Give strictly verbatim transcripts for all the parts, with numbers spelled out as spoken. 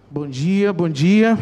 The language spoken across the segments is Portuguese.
Bom dia, bom dia.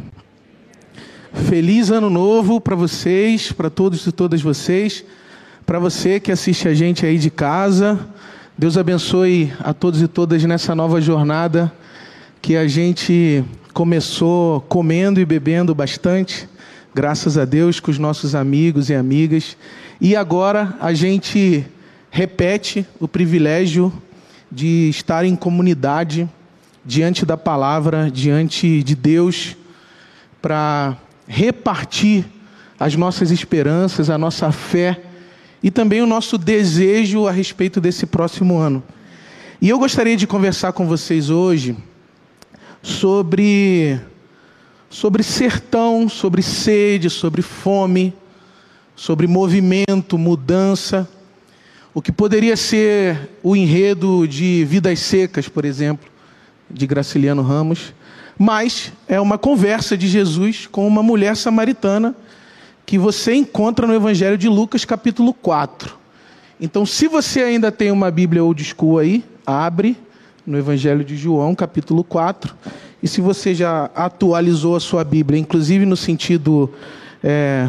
Feliz ano novo para vocês, para todos e todas vocês. Para você que assiste a gente aí de casa, Deus abençoe a todos e todas nessa nova jornada que a gente começou comendo e bebendo bastante, graças a Deus, com os nossos amigos e amigas. E agora a gente repete o privilégio de estar em comunidade, diante da palavra, diante de Deus, para repartir as nossas esperanças, a nossa fé e também o nosso desejo a respeito desse próximo ano. E eu gostaria de conversar com vocês hoje sobre, sobre sertão, sobre sede, sobre fome, sobre movimento, mudança, o que poderia ser o enredo de Vidas Secas, por exemplo, de Graciliano Ramos, mas é uma conversa de Jesus com uma mulher samaritana que você encontra no Evangelho de Lucas, capítulo quatro. Então, se você ainda tem uma Bíblia old school aí, abre no Evangelho de João, capítulo quatro, e se você já atualizou a sua Bíblia, inclusive no sentido é,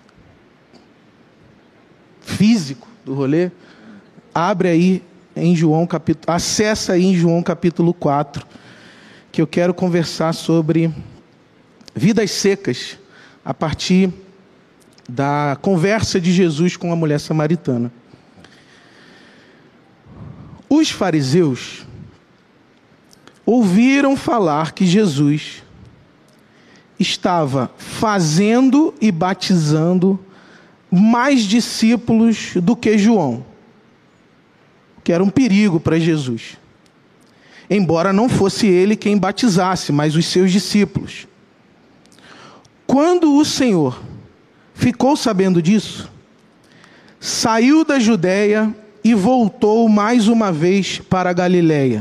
físico do rolê, abre aí em João capítulo, acessa aí em João capítulo quatro, que eu quero conversar sobre vidas secas, a partir da conversa de Jesus com a mulher samaritana. Os fariseus ouviram falar que Jesus estava fazendo e batizando mais discípulos do que João, que era um perigo para Jesus. Embora não fosse ele quem batizasse, mas os seus discípulos. Quando o Senhor ficou sabendo disso, saiu da Judeia e voltou mais uma vez para a Galileia.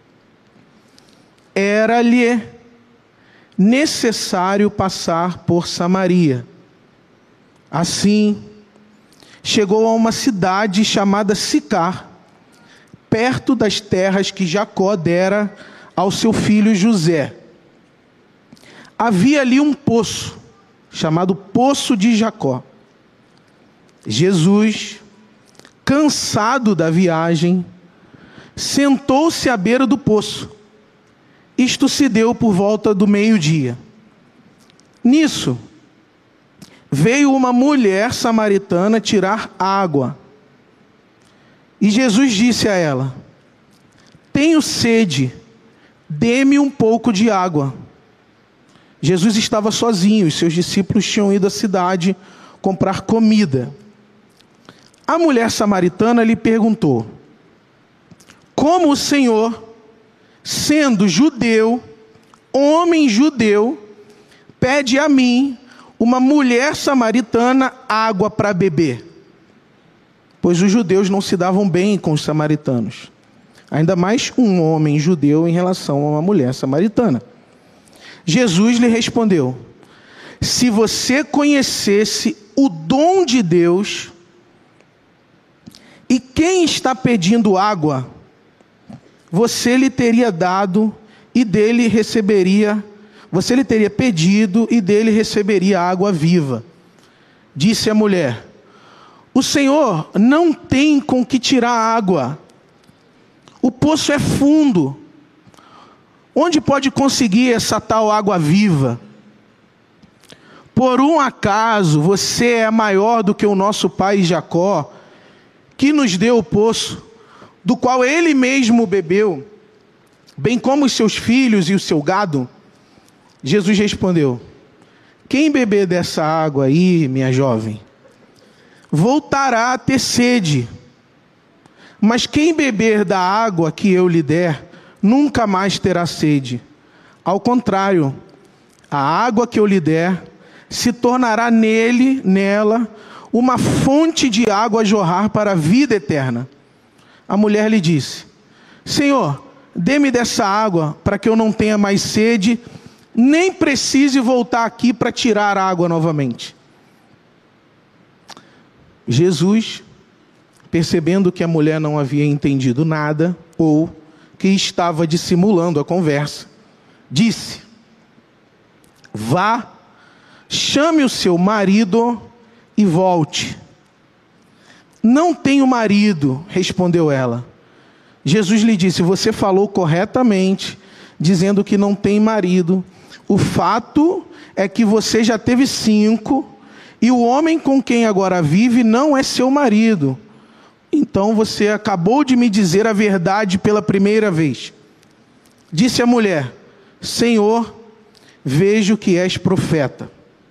Era-lhe necessário passar por Samaria. Assim, chegou a uma cidade chamada Sicar, perto das terras que Jacó dera ao seu filho José. Havia ali um poço, chamado Poço de Jacó. Jesus, cansado da viagem, sentou-se à beira do poço. Isto se deu por volta do meio-dia. Nisso, veio uma mulher samaritana tirar água. E Jesus disse a ela: tenho sede, dê-me um pouco de água. Jesus estava sozinho, e seus discípulos tinham ido à cidade comprar comida. A mulher samaritana lhe perguntou: como o Senhor, sendo judeu, homem judeu, pede a mim, uma mulher samaritana, água para beber? Pois os judeus não se davam bem com os samaritanos. Ainda mais um homem judeu em relação a uma mulher samaritana. Jesus lhe respondeu: se você conhecesse o dom de Deus e quem está pedindo água, você lhe teria dado e dele receberia, você lhe teria pedido e dele receberia água viva. Disse a mulher: o Senhor não tem com que tirar água. O poço é fundo. Onde pode conseguir essa tal água viva? Por um acaso você é maior do que o nosso pai Jacó, que nos deu o poço, do qual ele mesmo bebeu, bem como os seus filhos e o seu gado? Jesus respondeu: quem beber dessa água aí, minha jovem, voltará a ter sede. Mas quem beber da água que eu lhe der, nunca mais terá sede. Ao contrário, a água que eu lhe der se tornará nele, nela, uma fonte de água a jorrar para a vida eterna. A mulher lhe disse: Senhor, dê-me dessa água para que eu não tenha mais sede, nem precise voltar aqui para tirar a água novamente. Jesus, percebendo que a mulher não havia entendido nada, ou que estava dissimulando a conversa, disse: Vá, chame o seu marido e volte. Não tenho marido, respondeu ela. Jesus lhe disse: você falou corretamente, dizendo que não tem marido. O fato é que você já teve cinco, e o homem com quem agora vive não é seu marido. Então você acabou de me dizer a verdade pela primeira vez. Disse a mulher: Senhor, vejo que és profeta.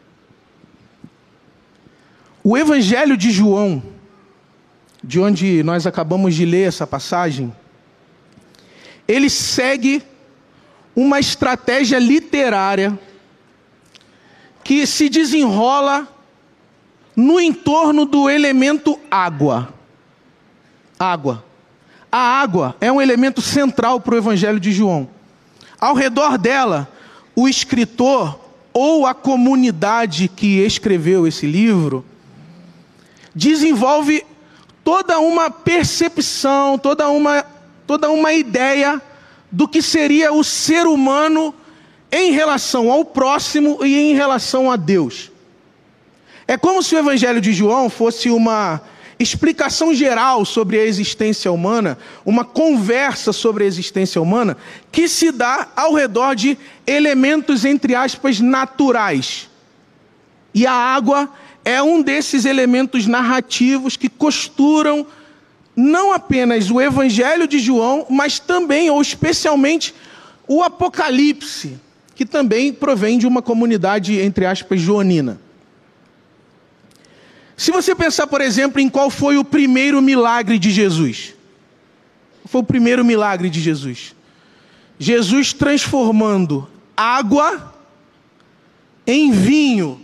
O Evangelho de João, de onde nós acabamos de ler essa passagem, ele segue uma estratégia literária que se desenrola no entorno do elemento água. Água. A água é um elemento central para o Evangelho de João. Ao redor dela, o escritor ou a comunidade que escreveu esse livro desenvolve toda uma percepção, toda uma, toda uma ideia do que seria o ser humano em relação ao próximo e em relação a Deus. É como se o Evangelho de João fosse uma explicação geral sobre a existência humana, uma conversa sobre a existência humana, que se dá ao redor de elementos, entre aspas, naturais. E a água é um desses elementos narrativos que costuram não apenas o Evangelho de João, mas também, ou especialmente, o Apocalipse, que também provém de uma comunidade, entre aspas, joanina. Se você pensar, por exemplo, em qual foi o primeiro milagre de Jesus. Qual foi o primeiro milagre de Jesus? Jesus transformando água em vinho.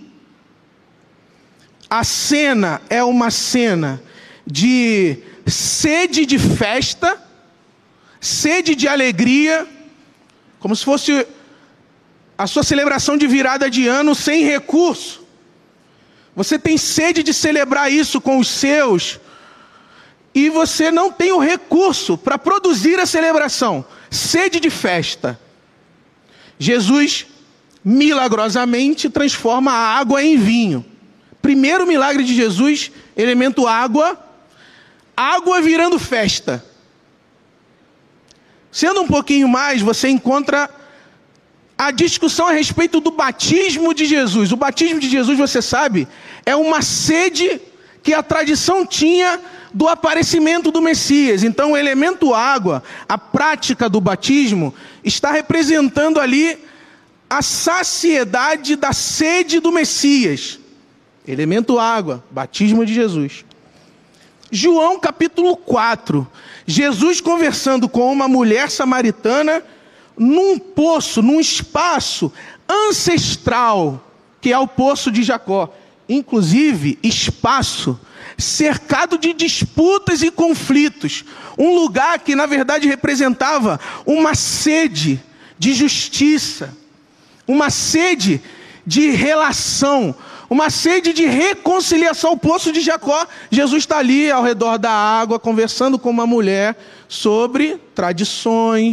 A cena é uma cena de sede de festa, sede de alegria, como se fosse a sua celebração de virada de ano sem recurso. Você tem sede de celebrar isso com os seus, e você não tem o recurso para produzir a celebração. Sede de festa. Jesus, milagrosamente, transforma a água em vinho. Primeiro milagre de Jesus, elemento água, água virando festa. Sendo um pouquinho mais, você encontra a discussão a respeito do batismo de Jesus. O batismo de Jesus, você sabe, é uma sede que a tradição tinha do aparecimento do Messias. Então, o elemento água, a prática do batismo, está representando ali a saciedade da sede do Messias. Elemento água, batismo de Jesus. João capítulo quatro. Jesus conversando com uma mulher samaritana num poço, num espaço ancestral, que é o poço de Jacó. Inclusive, espaço cercado de disputas e conflitos. Um lugar que, na verdade, representava uma sede de justiça, uma sede de relação, uma sede de reconciliação. O poço de Jacó, Jesus está ali ao redor da água, conversando com uma mulher sobre tradições,